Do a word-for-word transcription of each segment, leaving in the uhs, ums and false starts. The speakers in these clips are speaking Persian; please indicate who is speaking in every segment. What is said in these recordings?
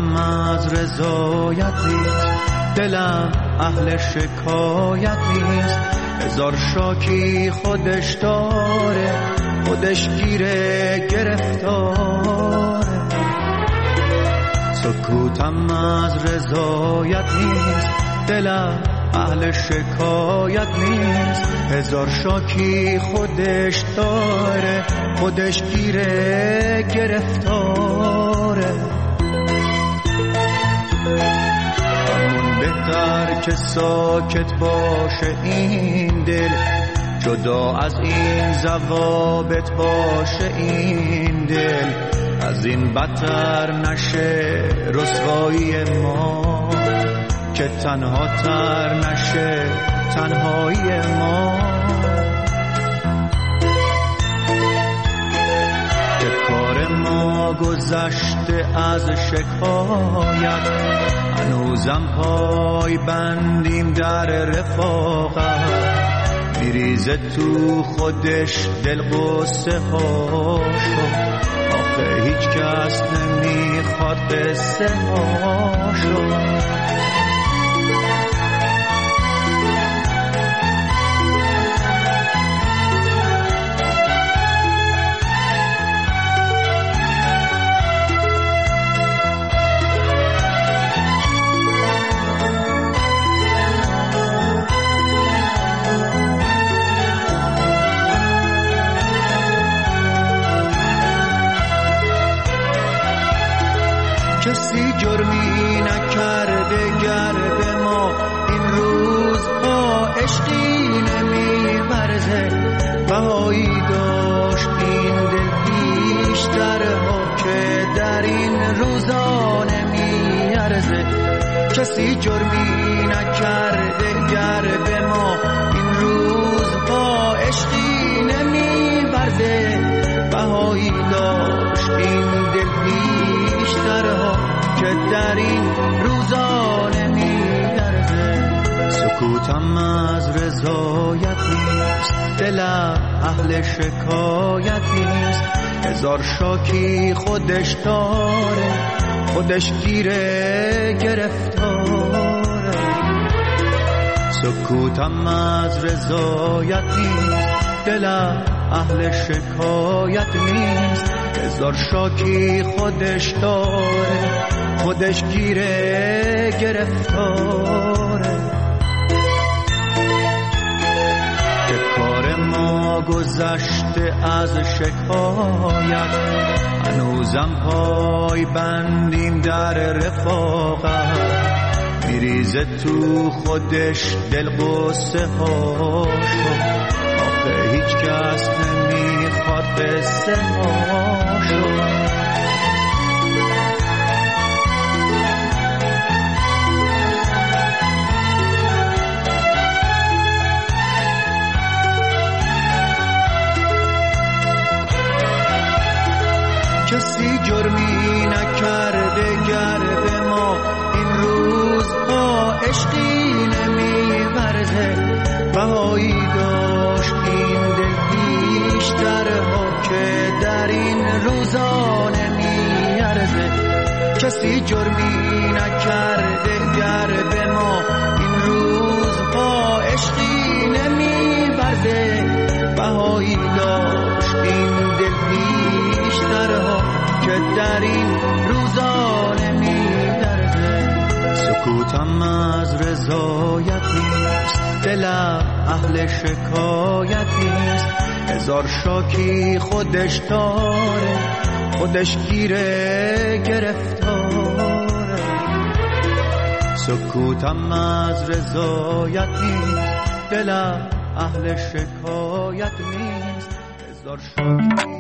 Speaker 1: سکوتم از رضایت نیست، دلم اهل شکایت نیست. هزار شاکی خودش داره، خودش گیره گرفتاره. سکوتم از رضایت نیست، دلم اهل شکایت نیست. هزار شاکی خودش داره، خودش گیره گرفتاره. همون بهتر که ساکت باشه این دل، جدا از این ضوابط باشه این دل. از این بدتر نشه رسوایی ما، که تنها تر نشه تنهایی ما. که کار ما گذشته از شکایت، هنوزم پای بندیم در رفاقت. میریزه تو خودش دل قصه هاشو، آخه هیچ کس نمیخواد قصه هاشو. کسی جرمی نکرده گر به ما این روزها عشقی نمی‌ورزه. بهایی داشت این دل بیشترها که در این روزا نمی‌ارزه. کسی جرمی نکرده گر به ما این روزها عشقی نمی‌ورزه. بهایی داشت این دل بیشترها که در این روزا نمی‌ارزه. سکوتم از رضایت نیست، دلم اهل شکایت نیست. هزار شاکی خودش داره، خودش گیره گرفتاره. سکوتم از رضایت نیست، دلم اهل شکایت نیست. هزار شاکی خودش داره، خودش گیره گرفتاره. که کار ما گذشته از شکایت، هنوزم پای بندیم در رفاقت. میریزه تو خودش دل قصه هاشو، آخه هیچ کس نمیخواد قصه هاشو. کسی جرمی نکرده گر به ما این روزها عشقی نمی‌ورزه. بهایی داشت این دل بیشترها که در این روزا نمی‌ارزه. کسی جرمی نکرده گر به ما این روزها عشقی نمی‌ورزه. بهایی داشت این دل بیشترها که در این روزا نمی‌ارزه. سکوتم از رضایت نیست، دلم اهل شکایت نیست. هزار شاکی خودش داره، خودش گیره گرفتاره. سکوتم از رضایت نیست، دلم اهل شکایت نیست. هزار شاکی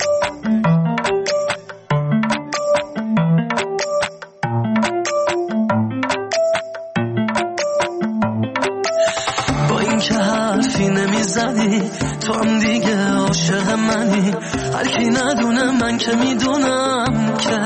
Speaker 2: تو هم دیگه عاشق منی. هر کی ندونه من که میدونم که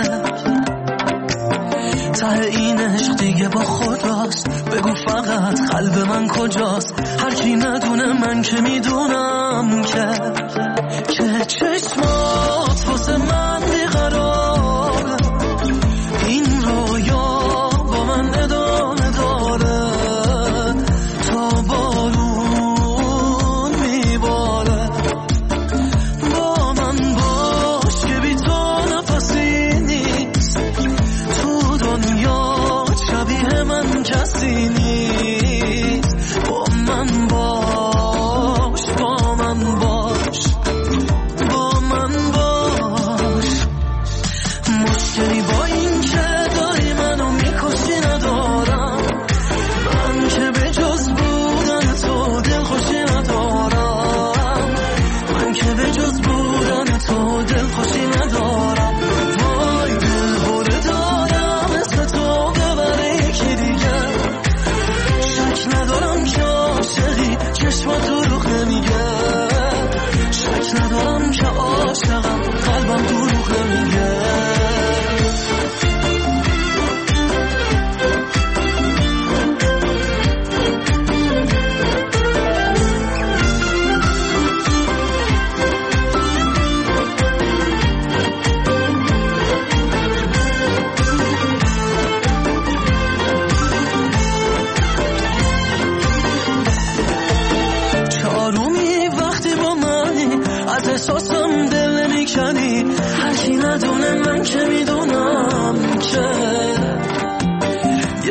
Speaker 2: ته این عشق دیگه با خداست. بگو فقط قلب من کجاست. هر کی ندونه من که میدونم که که چشمات واسه من بیقرار. این رویا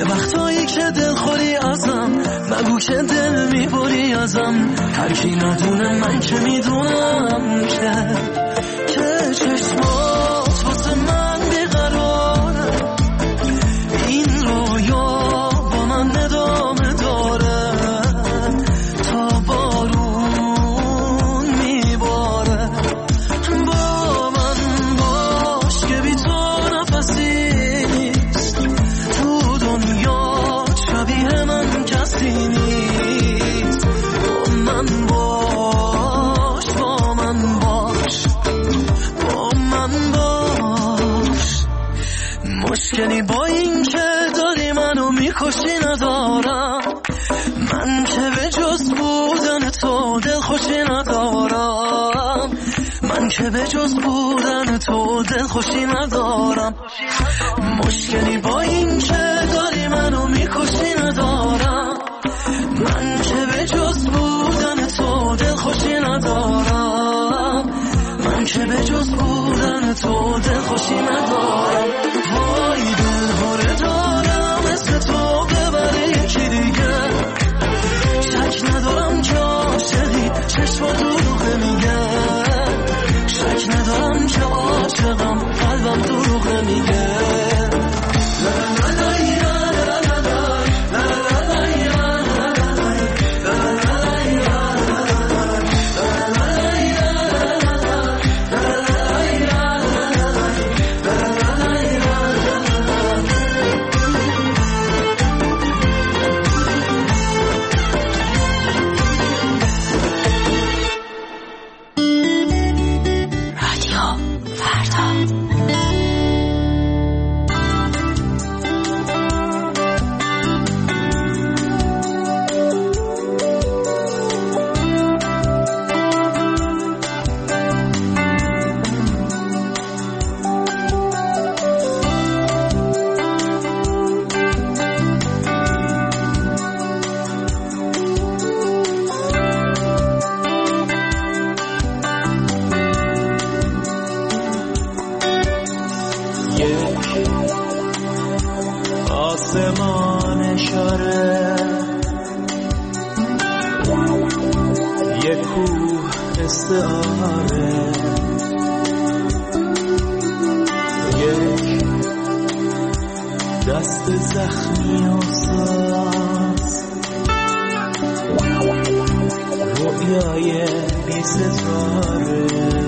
Speaker 2: یه وقتایی که دل خوری ازم مگو که دل میبری ازم، هر کی ندونه من که میدونم که که چشمات واسه من بیقراره، این رویا با من ادامه داره تا بارون میباره. با من باش که بی تو نفسی نیست، تو دنیا شبیه من کسی نیست. با من باش با من باش با من باش. مشکلی با این که داری منو میکشی ندارم، من که به جز بودن تو دل خوشی ندارم، من که به جز بودن تو دل خوشی ندارم. مشکلی با این که داری منو میکشی ندارم، من که به جز بودن تو دل خوشی ندارم، من که به جز بودن تو دل خوشی ندارم. وای دل هره دارم مثل تو ببره یکی دیگه، شک ندارم که عاشقی چشم دروغه میگه، شک ندارم که عاشقم قلبم دروغه میگه.
Speaker 1: آسمان اشاره، یک کوه استعاره، یک دست زخمی و ساز، رویای بی ستاره.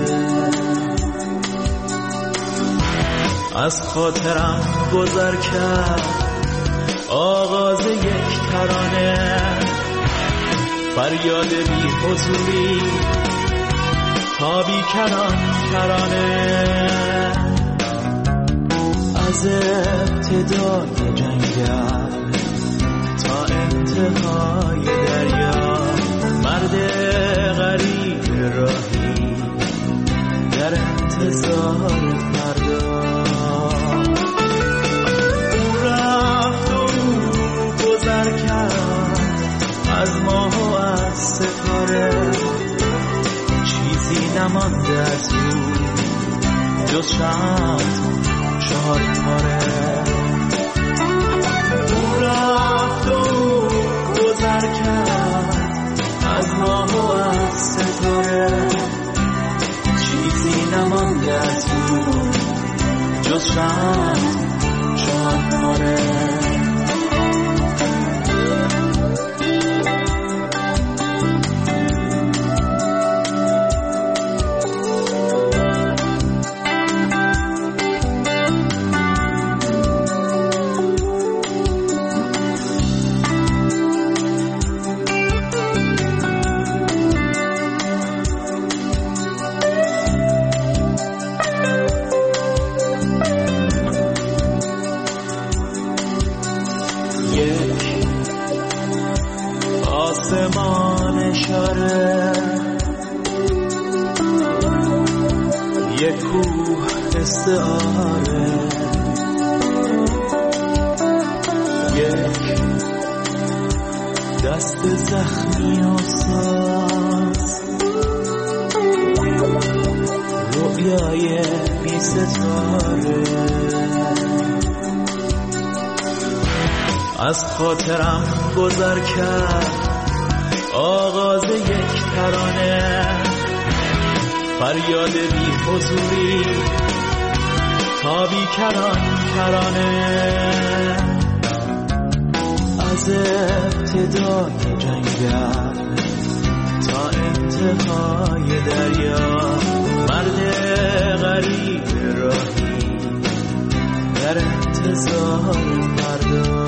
Speaker 1: از خاطرم گذر کرد آغاز یک ترانه، فریاد بی حضوری تا بی کران ترانه. از ابتدای جنگل تا انتهای دریا، مرد غریب راهی در انتظار فردا. از ماه و از ستاره چیزی نمانده از او جز شمع چهار پاره. او رفت و گذر کرد از ماه و از ستاره، چیزی نمانده از او جز شمع چهار پاره. آسمان اشاره، یک کوه استعاره، یک دست زخمی و ساز، رویای بی ستاره. از خاطرم گذر کرد آغاز یک ترانه، فریاد بی حضوری تا بی کران کرانه. از ابتدای جنگل تا انتهای دریا، مرد غریب راهی در انتظار فردا.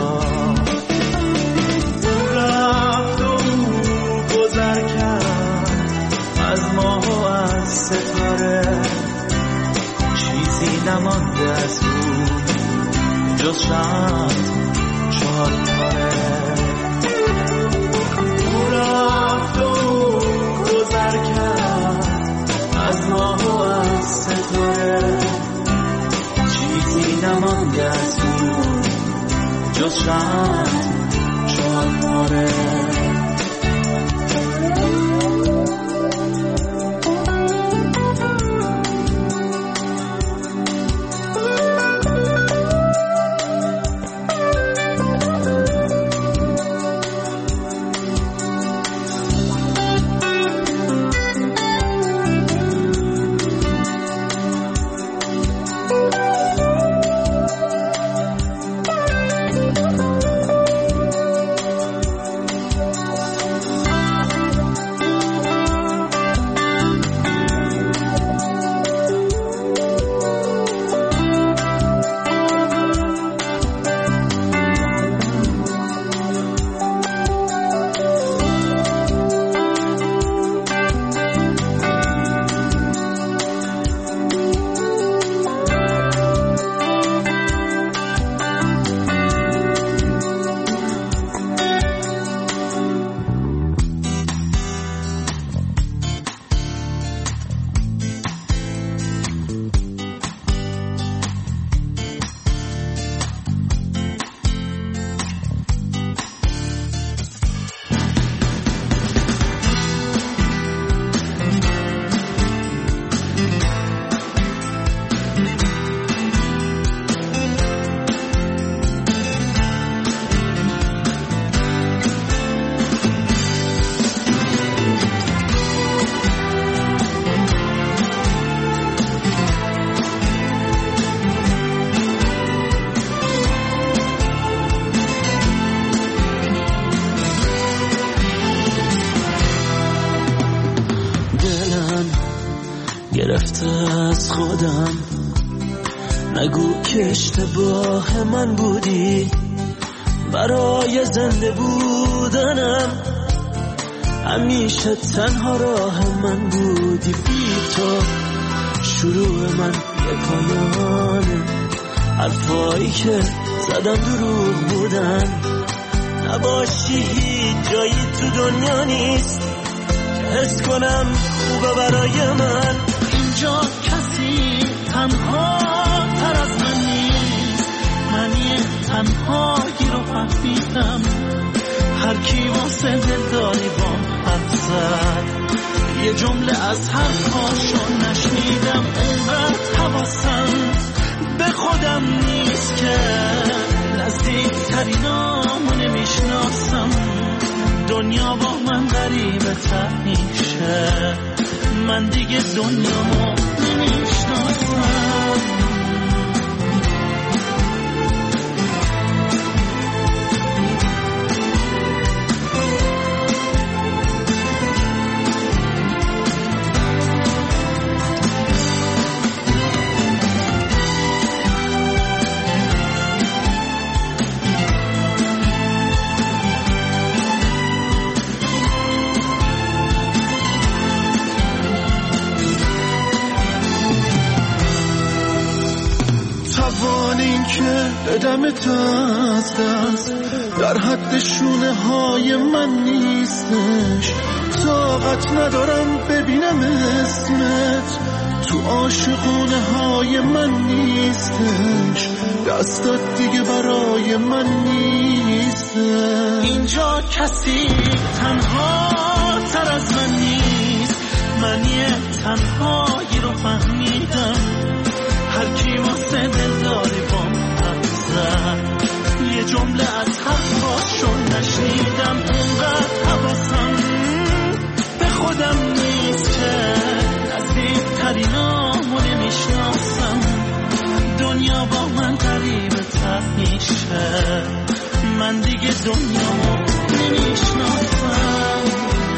Speaker 1: رفت و گذر کرد از ماه و از ستاره، چیزی نمانده از اون جز شمع چهار تاره. رفت و گذر کرد از ماه و از ستاره، چیزی نمانده از اون جز شمع چهار تاره. گرفته از خودم، نگو که اشتباه من بودی، برای زنده بودنم همیشه تنها راه من بودی. بی تو شروع من یه پایانه، حرفایی که زدم دروغ بودن. نباشی هیچ جایی تو دنیا نیست که حس کنم خوبه برای من.
Speaker 3: اینجا کسی تنها تر از من نیست، من یه تنهایی رو فهمیدم. هر کی واسه دلداری بام حرف زد، یه جمله از حرفاشو نشنیدم. انقدر حواسم به خودم نیست که نزدیکترینامو نمیشناسم. دنیا با من غریبه تر میشه، من دیگه دنیامو نمیشناسم.
Speaker 2: که بدمت از دست در حد شونه های من نیستش. طاقت ندارم ببینم اسمت تو عاشقونه های من نیستش. دستات دیگه برای من نیستش.
Speaker 3: اینجا کسی تنها تر از من نیست، من یه تنهایی رو فهمیدم. هر کی واسه دلداری بام حرف زد، یه جمله از حرفاشون نشنیدم. اونقدر حواسم به خودم نیست که نزدیکترینامو نمیشناسم. دنیا با من غریبه تر میشه، من دیگه دنیامو نمیشناسم.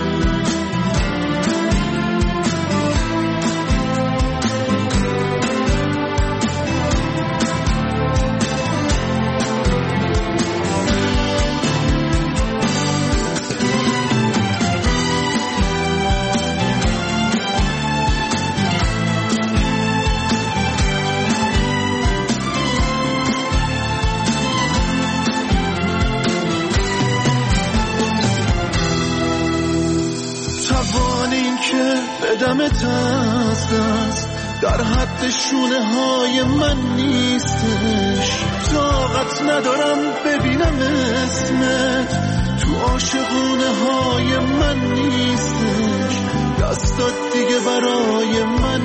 Speaker 1: بدمت از دست در حد شونه های من نیستش. طاقت ندارم ببینم اسمت تو عاشقونه های من نیستش. دستات دیگه برای من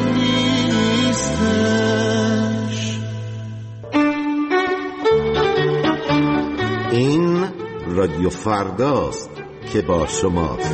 Speaker 1: نیستش.
Speaker 4: این رادیو فرداست که با شماست.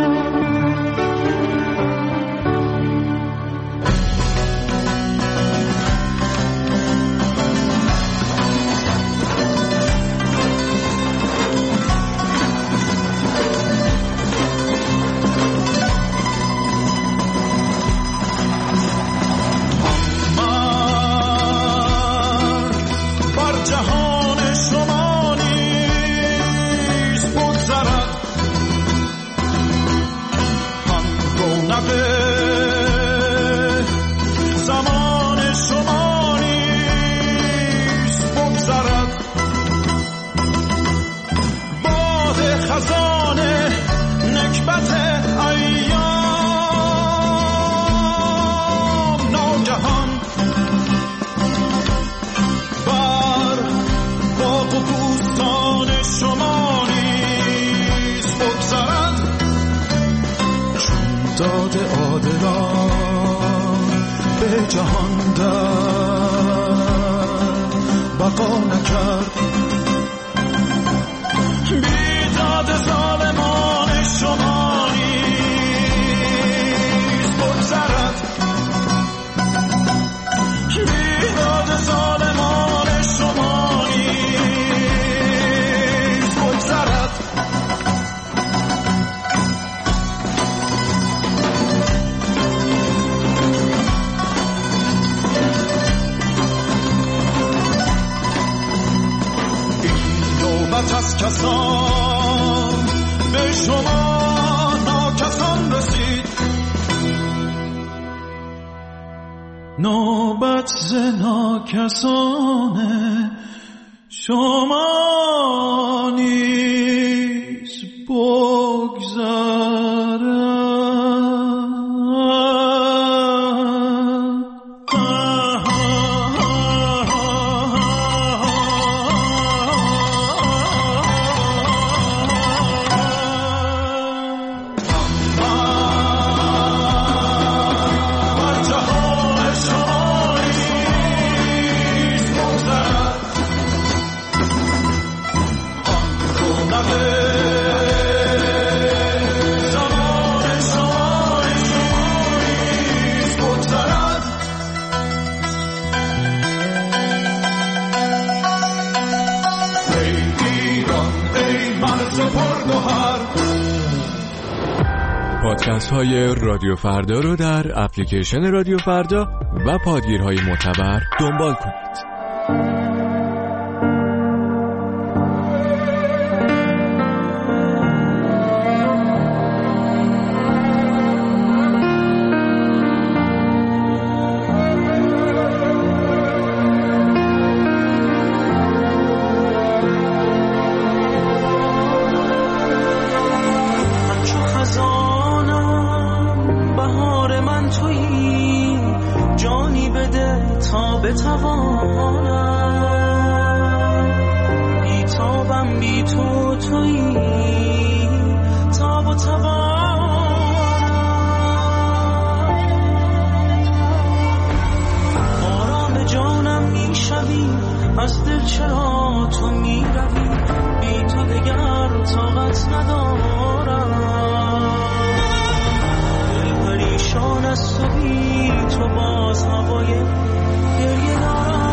Speaker 3: نوبت ز ناکسان شما نیز بگذرد.
Speaker 5: پادکست های رادیو فردا رو در اپلیکیشن رادیو فردا و پادگیرهای معتبر دنبال کنید.
Speaker 3: از دل چرا تو می روی، بی تو دگر طاقت ندارم. دل پریشان از تو، بی تو باز هوای گریه دارم.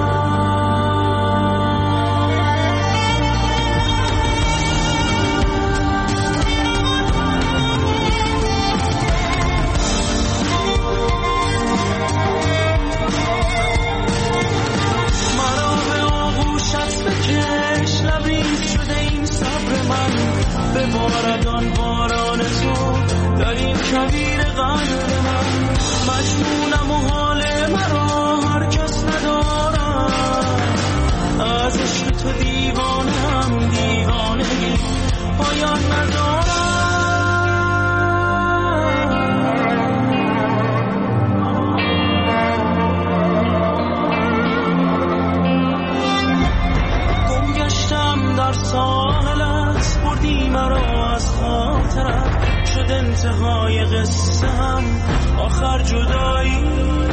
Speaker 3: باردان باران تو در این کویر قلب من، مجنونم و حال مرا هر کس ندارم. از عشق تو دیوانم، دیوانگی پایان ندارم. گم گشتم در ساحلت، بردی مرا از خاطرت، شد انتهای قصه هم آخر جدایی.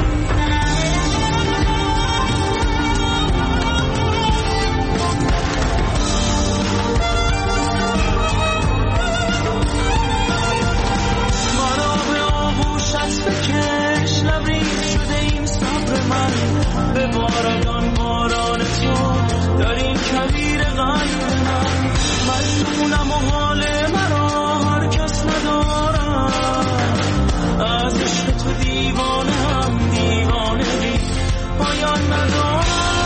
Speaker 3: مرا به آغوشت بکش، لبریز شده این صبر من، به باردان باران تو در این کویر قلب من، مجنونم و حال مرا هر کس ندارم. از عشق تو دیوانم، دیوانگی پایان ندارم.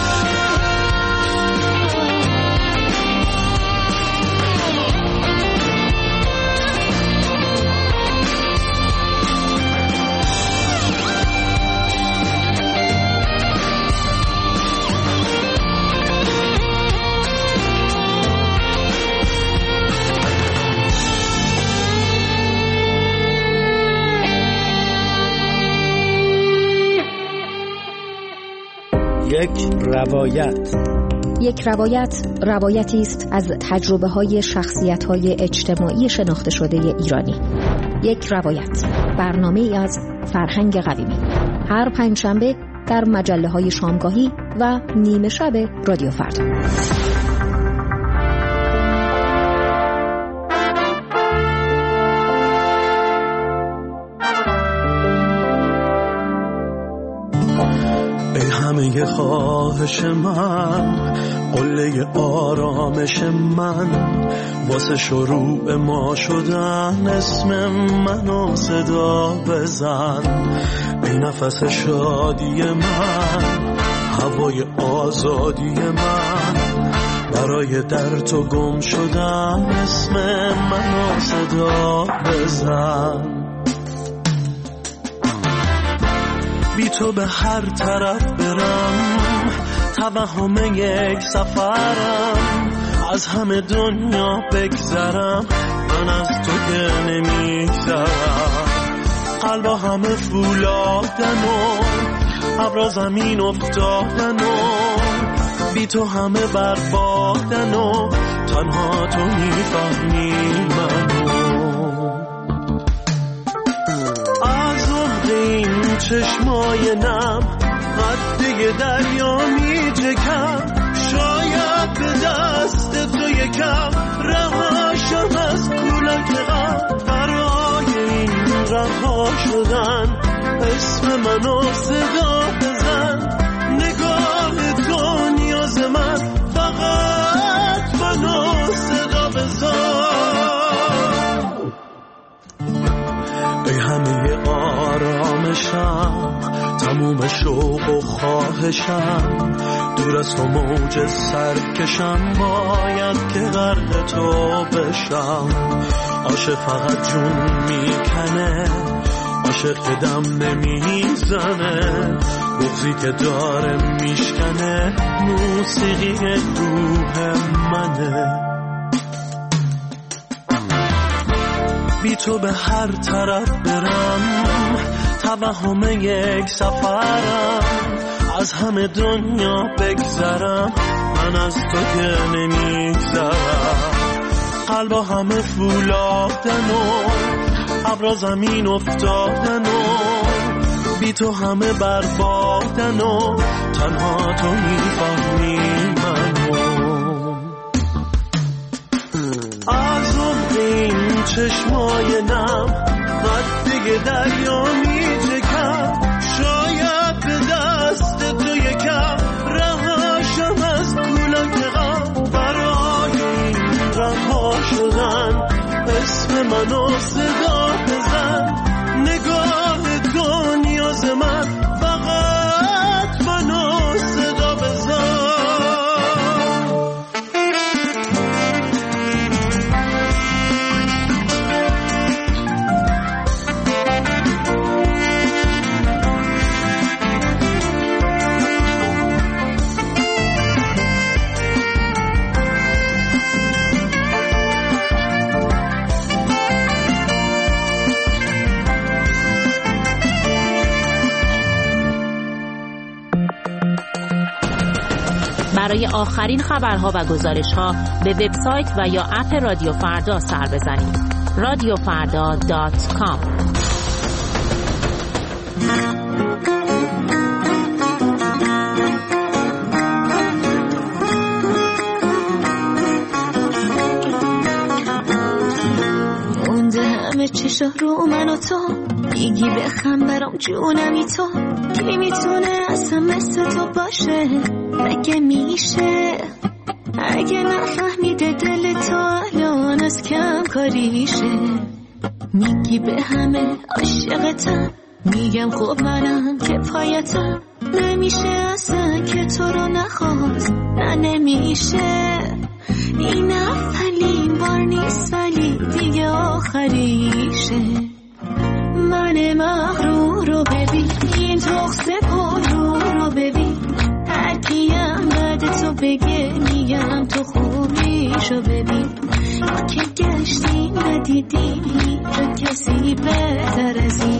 Speaker 1: یک روایت.
Speaker 6: یک روایت روایتی است از تجربه های شخصیت های اجتماعی شناخته شده ایرانی. یک روایت، برنامه ای از فرهنگ قویمی، هر پنجشنبه در مجله های شامگاهی و نیمه شب رادیو فردا.
Speaker 3: همه خواهش من، قله آرامش من، واسه شروع ما شدن اسم منو صدا بزن. ای نفس شادی من، هوای آزادی من، برای در تو گم شدن اسم منو صدا بزن. بی تو به هر طرف برم، توهم یک سفرم، از همه دنیا بگذرم، من از تو که نمیگذرم. قلبا همه فولادن و ابرا زمین افتادن و بی تو همه بربادن و تنها تو میفهمی منو. از این چشمای نم قده دریا می جکم، شاید به دست تو یکم رهاشم از کولک غم. برای این رها شدن اسم منو صدا بزن. نگاه تو نیاز من، فقط منو صدا بزن. ای همه آرامشم، تموم شوق و خواهشم، دور از تو موج سرکشم، باید که غرق تو بشم. عاشق فقط جون میکنه، عاشق که دم نمیزنه، بغضی که داره میشکنه، موسیقی روح منه. بی تو به هر طرف برم، توهم یک سفرم، از همه دنیا بگذرم، من از تو که نمیگذرم. قلبا همه فولادن و ابرا زمین افتادن و بی تو همه بربادن و تنها تو میفهمی منو. از عمق این چشمای نم قد دریا میچکم، شاید به دست تو یکم رهاشم از گولک غم. برای این رها شدن اسم منو صدا بزن، نگاه دنیا ز من فقط منو صدا بزن.
Speaker 7: برای آخرین خبرها و گزارش‌ها به وبسایت و یا اپ رادیو فردا سر بزنید. رادیو فردا دات کام.
Speaker 8: مونده همه چشا رو من و تو، میگی بخم برام جونمی تو، کی میتونه اصلا مثل تو باشه؟ مگه میشه؟ اگه نفهمیده دل تو الان از کم کاریشه. میگی به همه عاشقتم، میگم خب منم که پایتم، نمیشه اصلا که تو رو نخواست، نه نمیشه. این اولین بار نیست ولی دیگه آخریشه. من مغرور رو ببین، این تخصه پرو رو ببین، هرکیم بعد تو بگه میگم تو خوبیشو ببین. ما که گشتیم ندیدیم هیچ کسی بهتر از این.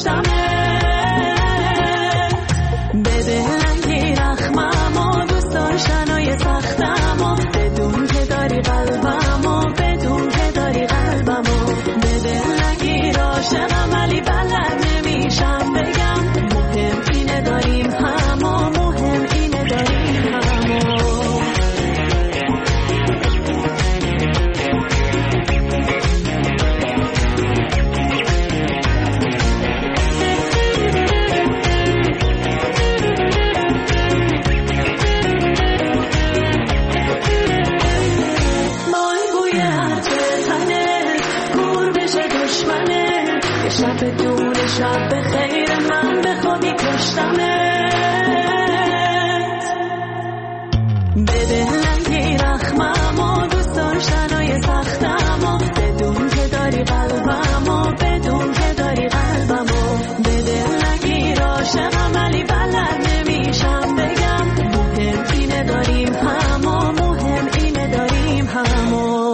Speaker 8: کشتمه بده رنگی رخمم و دوست داشتنای سختم و بدون که داری قلبم و بدون که داری قلبم و بده رنگی عاشقم ولی بلد نمیشم بگم مهم اینه داریم هم و مهم اینه داریم هم و بدون شب به خیر من به خودی کشتمت بده رنگی رخمم و دوست داشتنای سختم و بدون که داری قلبم و بدون که داری قلبم و بده رنگی عاشقم ولی بلد نمیشم بگم مهم اینه داریم هم و مهم اینه داریم هم و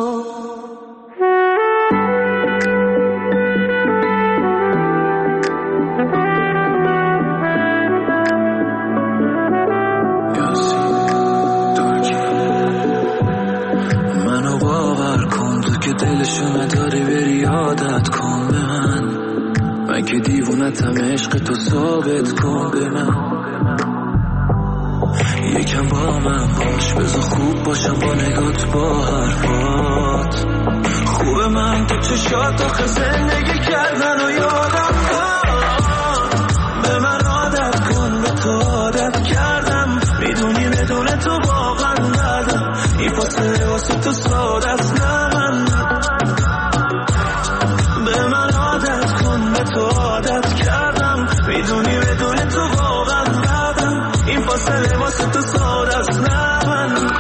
Speaker 2: نداری بری عادت کن به من من که دیوونتم عشق تو ثابت کن به من یکم با من باش بذار خوب باشم با نگات با حرفات خوب من تو چشات آخه زندگی کردن و یادم کن به من عادت کن به تو عادت کردم میدونی بدون تو واقعا ندم این فاصله واسه تو ساده است نه من عادت کردم میدونی بدون تو واقعا بعدم این فاصله واسه تو ساده است نه من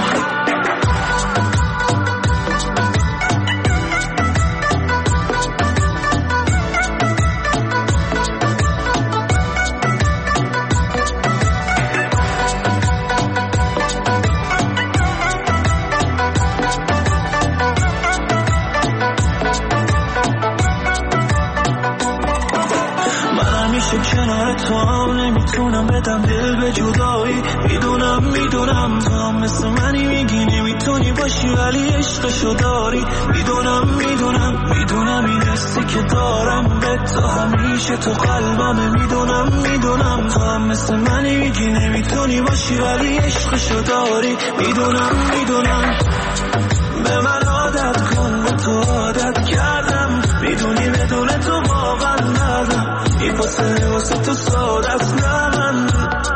Speaker 2: کنار تو هم نمیتونم بدم دل به جدایی میدونم میدونم تو هم مثل منی میگی نمیتونی باشی ولی عشقشو داری میدونم میدونم میدونم این حسی که دارم به تو همیشه تو قلبمه میدونم میدونم تو هم مثل منی میگی نمیتونی باشی ولی عشقشو داری میدونم میدونم به من عادت کن به تو عادت کردم میدونی بدون تو واقعا ندم این فاصله واسه تو ساده است نه من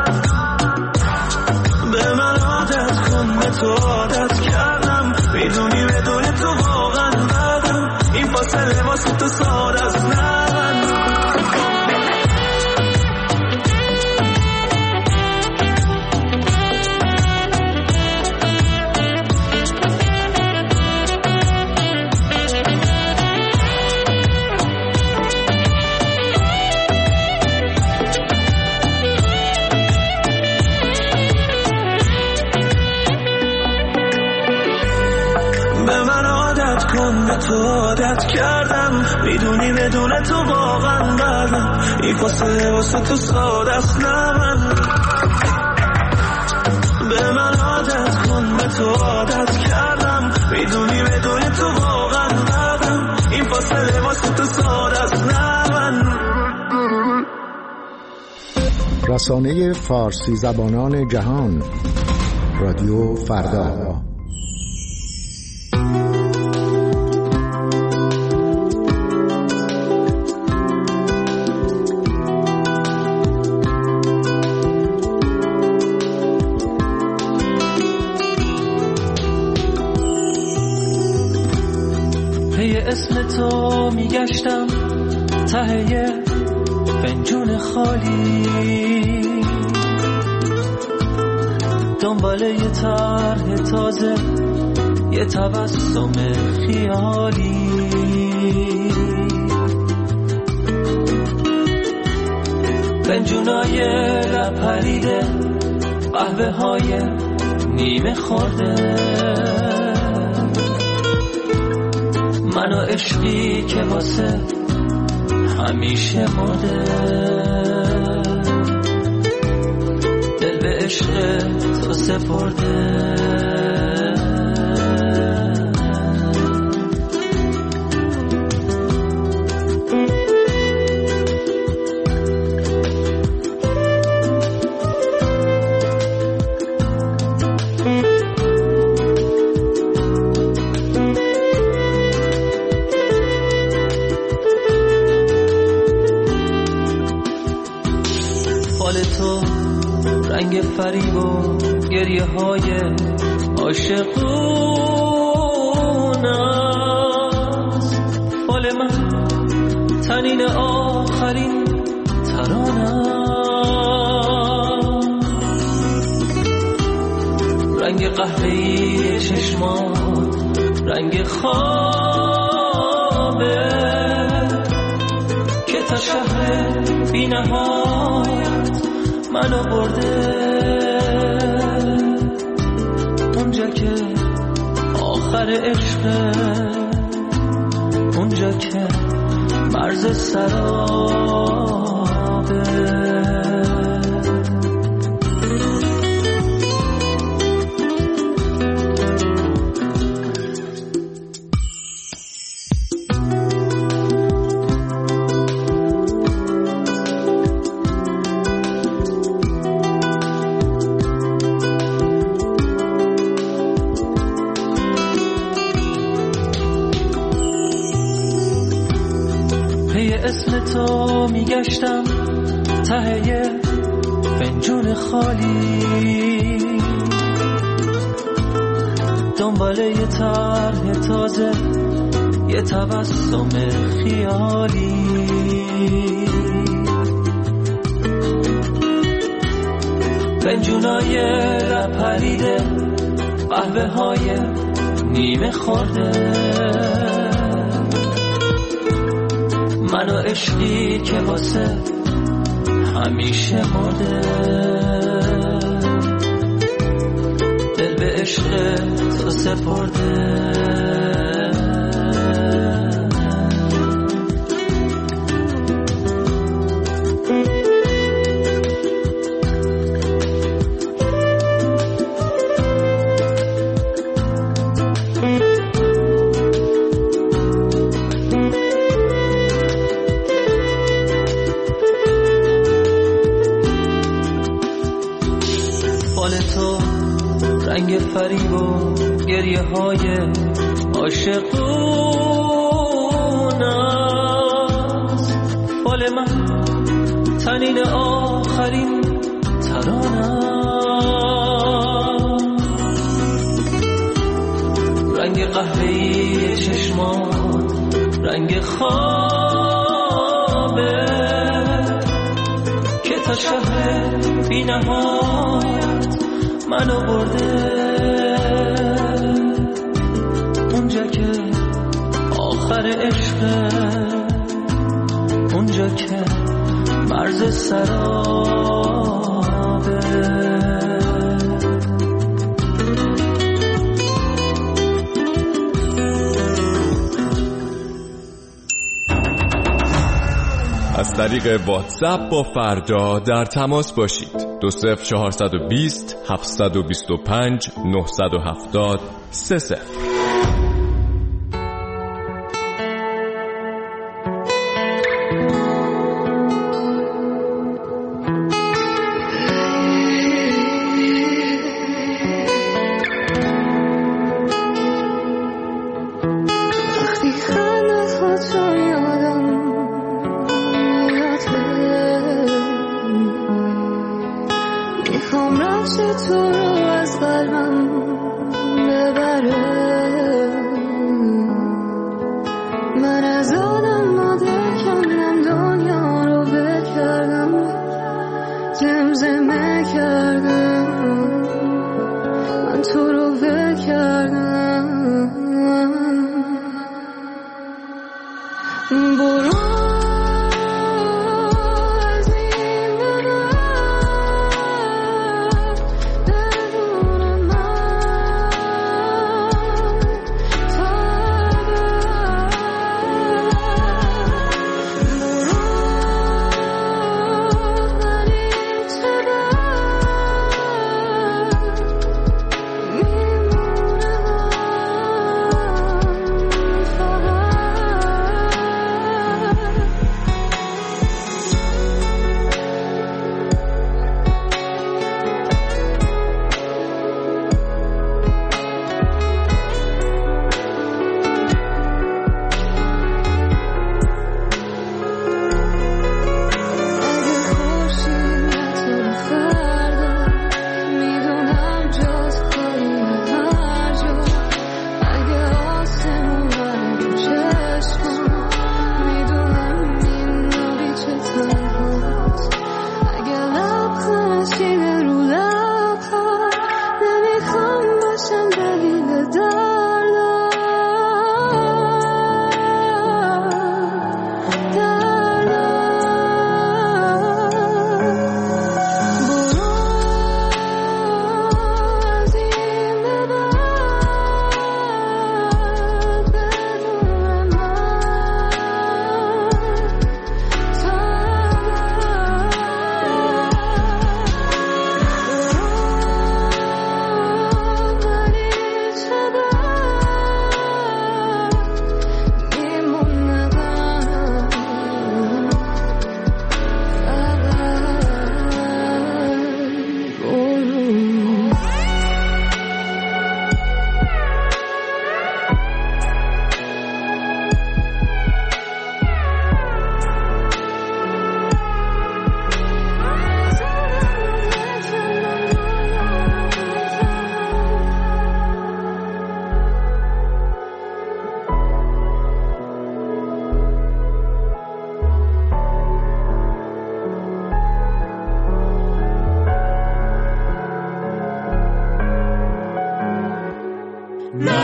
Speaker 2: به من عادت کن به تو عادت کردم میدونی بدون تو واقعا ندم این فاصله واسه تو ساده است نه من تو عادت کردم میدونی بدون تو واقعا بدم این فاصله واسه تو ساده است نه من به من عادت کن به تو عادت کردم میدونی بدون تو واقعا بدم این فاصله واسه تو ساده است نه من
Speaker 9: رسانه فارسی زبانان جهان رادیو فردا.
Speaker 3: اسم تو میگشتم ته فنجون خالی دنبال یه طرح تازه یه تبسم خیالی فنجونای لپریده قهوه های نیمه خورده من و عشقی که واسه همیشه مرده. دل به عشق تو سپرده. رنگ فریب و گریه های عاشقون است. فال من تنین آخرین ترانه. رنگ قهوه‌ای چشمان رنگ خوابه که تا شهر بی نهایت منو برده. اونجا که آخر عشقه، اونجا که مرز سرابه. اسم تو میگشتم ته یه فنجون خالی، دنبال یه طرح تازه، یه تبسم خیالی. فنجونای لب پریده، قهوه های نیمه خورده، من و عشقی که واسه همیشه مرده. دل به عشق تو سپرده. رنگ فریب و گریه های عاشقون است. فال من تنین آخرین ترانه. رنگ قهوه‌ای چشمان رنگ خوابه که تا شهر بی نهایت منو برده. اونجا که آخر عشقه، اونجا که مرز سرابه.
Speaker 5: از طریق واتساپ با فردا در تماس باشید. دو صفر چهارصد و بیست هفتصد و بیست و پنج نهصد و هفتاد سه صفر.
Speaker 8: برو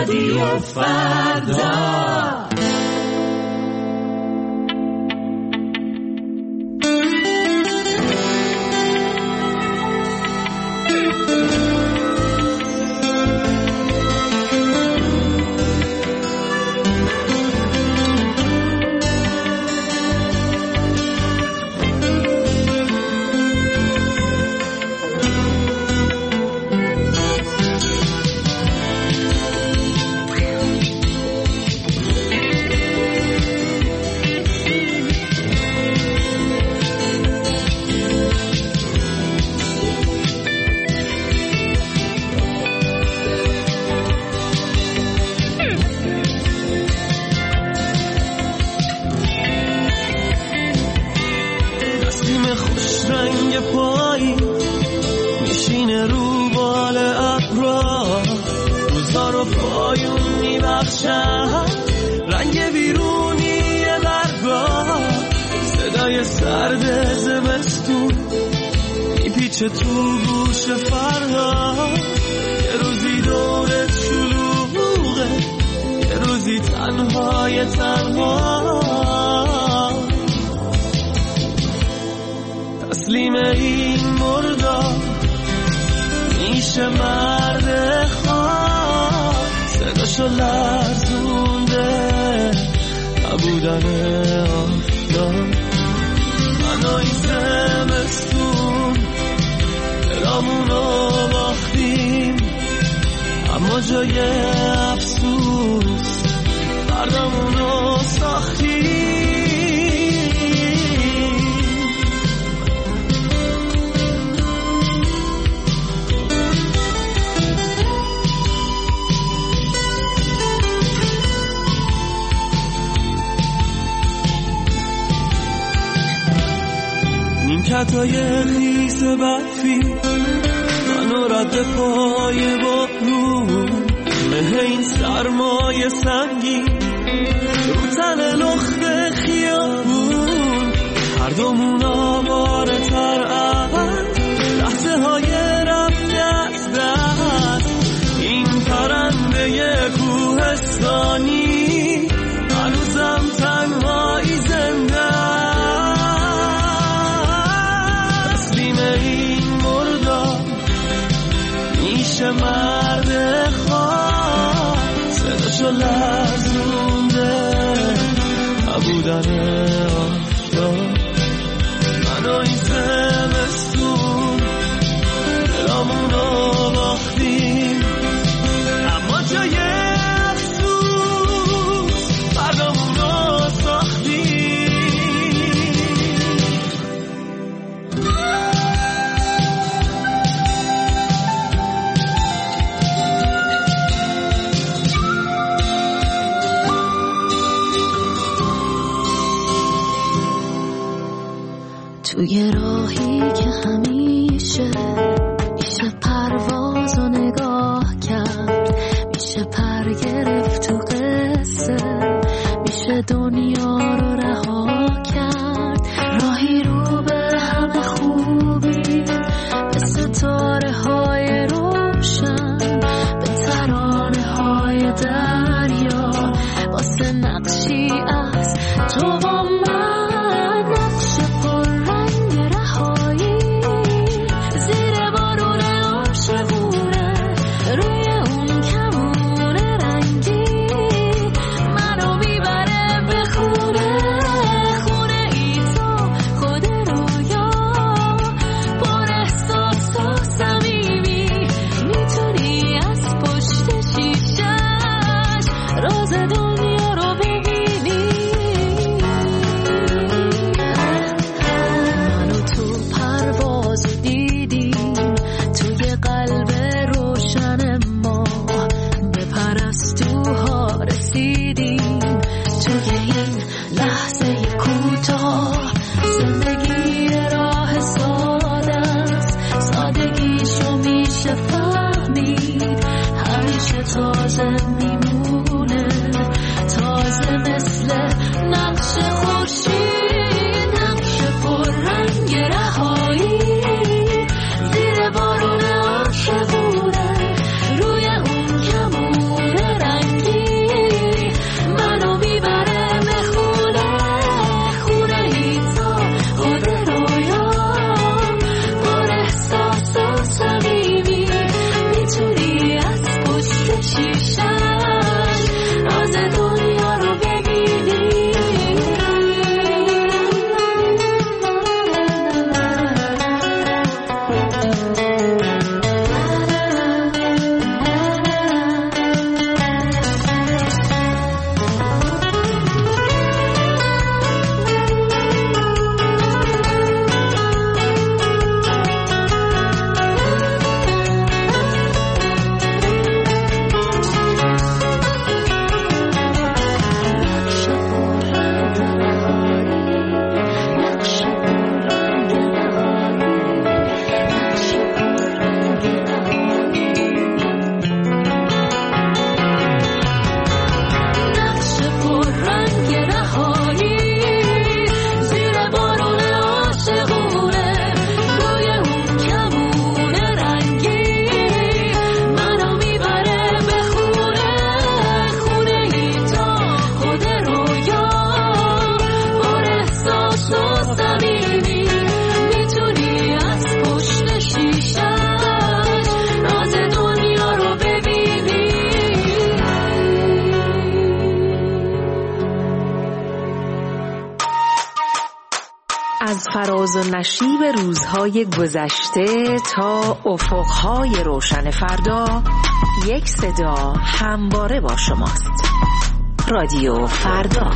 Speaker 3: رادیو فردا. چه تو گوش فرهاد یه روزی دورت شلوغه، یه روزی تنهای تنها. تسلیم این مردار میشه مرد خواه، صداشو لرزونده نبودن آفتاب. من و این زمستون دلامونو باختیم، اما جای افسوس بردامونو ساختیم. نیمکتای خیس برفی منو رد پای بارون، مه این سرمای سنگین رو تن لخت خیابون. هر دومون آواره تر از لحظه های رفته از دست. این پرنده کوهستانی هنوزم تنهایی زنده. تسلیم این مردار میشه مرد خواه، صداشو لرزونده نبودن آفتاب. من و این زمستون دلامونو باختیم، اما جای افسوس بردامونو ساختیم.
Speaker 8: توی راهی که همیشه میشه پرواز و نگاه کرد، میشه پر گرفت تو قصه، میشه دنیا رو رها کرد. راهی رو به همه خوبی، به ستاره های روشن، به ترانه های دریا، واسه نقشی از تو با من. به خون
Speaker 10: فراز و نشیب روزهای گذشته تا افقهای روشن فردا، یک صدا همواره با شماست. رادیو فردا.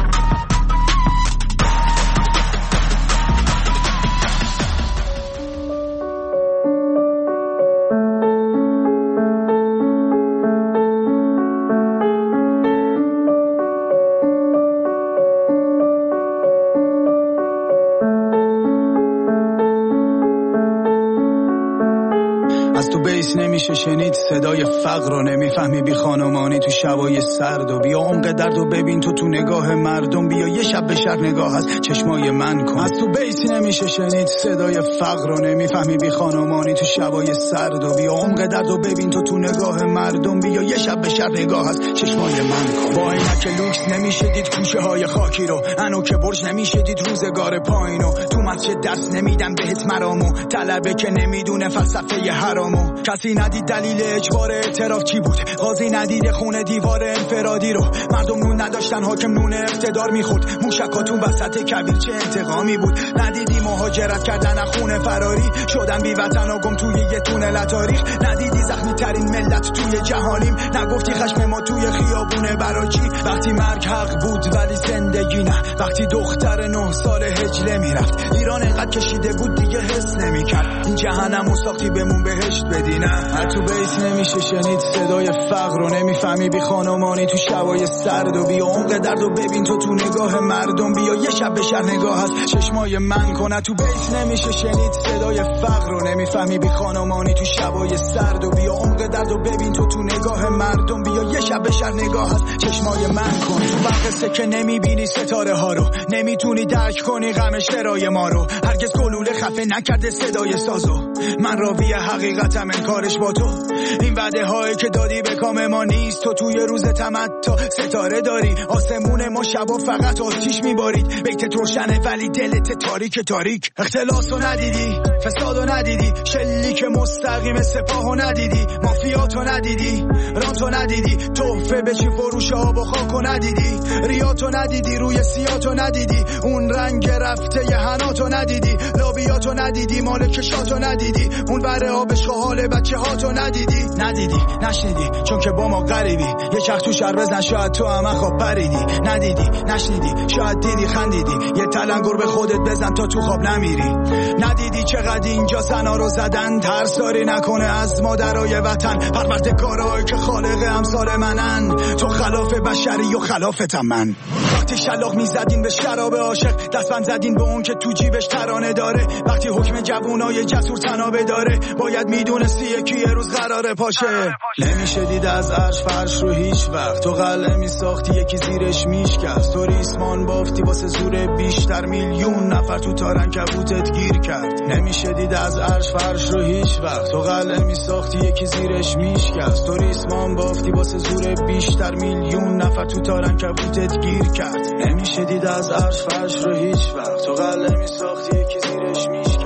Speaker 11: نمیشه شنید صدای فقر رو، نمیفهمی بی خانمانی تو شبای سرد و بیا عمق درد و ببین تو تو نگاه مردم، بیا یه شب به شهر نگاه از چشمای من کن. از تو بیس نمیشه شنید صدای فقر رو، نمیفهمی بی خانمانی تو شبای سرد و بیا عمق درد و ببین تو تو نگاه مردم، بیا یه شب به شهر نگاه از چشمای من کن. با عینک لوکس نمیشه دید کوچه های خاکی رو، انو که برج نمیشه دید روزگار پایینو، تو مسجد درس نمیدن بهت مرامو، طلبه که نمیدونه فلسفه حرامو، کسی ندید دلیل اجبار اعتراف چی بود، قاضی ندید خونه دیوار انفرادی رو، مردم نون نداشتن حاکم نون اقتدار میخورد، موشکاتون وسط کویر چه انتقامی بود، ندیدی مهاجرت کردن از خونه فراری شدن بی وطن و گم توی یه تونل تاریخ، ندیدی زخمی ترین ملت توی جهانیم، نگفتی خشم ما توی خیابونه برای چی، وقتی مرگ حق بود ولی زندگی نه، وقتی دختر نه سال هجله میرفت، ایران اینقدر کشیده بود دیگه حس نمیکرد، این جهنمو ساختی بمون بهشت بدی نه. تو بیت نمیشه شنید صدای فقر رو، نمیفهمی بی خانمانی تو شبای سرد و بیا عمق درد و ببین تو تو نگاه مردم، بیا یه شب به شهر نگاه از چشمای من کن. تو بیت نمیشه شنید صدای فقر رو، نمیفهمی بی خانمانی تو شبای سرد و بیا عمق درد و ببین تو تو نگاه مردم، بیا یه شب به شهر نگاه از چشمای من کن. تو برق که نمیبینی ستاره ها رو، نمیتونی درک کنی غم شرای ما رو، هرگز گلوله خفه نکرده صدای سازو، من راوی حقیقتم انکارش با تو، این وعده هایی که دادی به کام ما نیست، تو توی روز تمتع ستاره داری، آسمون ما شبا فقط آتیش میبارید، بیتت روشنه ولی دلت تاریک تاریک، اختلاسو ندیدی، فسادو ندیدی، شلیک مستقیم سپاهو ندیدی، مافیاتو ندیدی، رانتو ندیدی، تحفه به چی فروش آب و خاکو ندیدی، ریاتو ندیدی، روی سیاتو ندیدی، اون رنگ رفته ی حناتو ندیدی، لابیاتو ندیدی، مالکشاتو ندیدی، اون بره آبش و حال بچه هاتو ندیدی، ندیدی نشنیدی چون که با ما غریبی، یه چرخ تو شهر بزن شاید تو هم خواب پریدی، ندیدی نشنیدی شاید دیدی خندیدی، یه تلنگر به خودت بزن تا تو خواب نمیری، ندیدی چقدر اینجا زنا رو زدن، ترساری نکنه از مادرای وطن، پروردگارایی که خالق امثال منن، تو خلاف بشری و خلافتم من، وقتی شلاق میزدین به شراب عاشق، دستبند زدین به اون که تو جیبش ترانه داره، وقتی حکم جوونای جسور تنابه داره، باید میدونستی یکی یه روز قراره پاشه، نمیشه دید از عرش فرش رو هیچ وقت، تو قلعه میساختی یکی زیرش میشکست، تو ریسمان بافتی واسه زور بیشتر، میلیون نفر تو تارن کبوتت گیر کرد، نمیشه دید از عرش فرش رو هیچ وقت، تو قلعه میساختی یکی زیرش میشکست، تو ریسمان بافتی واسه زور بیشتر، میلیون نفر تو تارن کبوتت گیر کرد، نمیشه دید از عرش فرش رو هیچ وقت، تو قلعه میساختی یکی زیرش میشکست.